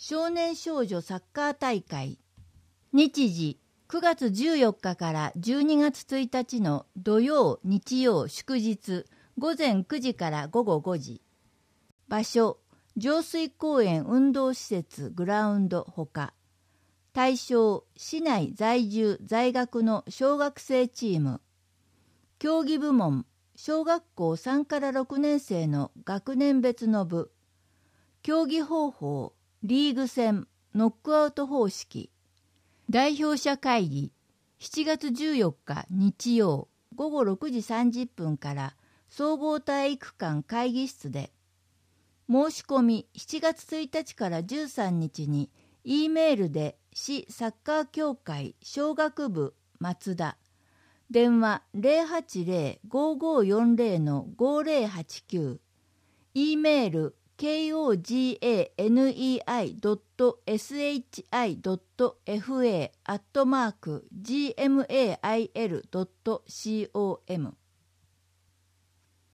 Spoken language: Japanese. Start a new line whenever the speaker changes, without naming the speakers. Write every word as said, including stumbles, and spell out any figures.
少年少女サッカー大会。日時くがつじゅうよっかからじゅうにがつついたちの土曜、日曜、祝日ごぜんくじからごごごじ。場所上水公園運動施設グラウンドほか。対象市内在住在学の小学生チーム。競技部門小学校さんからろくねん生の学年別の部。競技方法リーグ戦ノックアウト方式。代表者会議しちがつじゅうよっか日曜ごごろくじさんじゅっぷんから総合体育館会議室で。申し込みしちがつついたちからじゅうさんにちに E メールで市サッカー協会小学部松田電話 ゼロはちゼロ ごごよんゼロ ごゼロはちきゅう E メール ケーオージーエーエヌイーアイドットエスエイチアイドットエフエー アットマーク ジーエムエーアイエルドットコム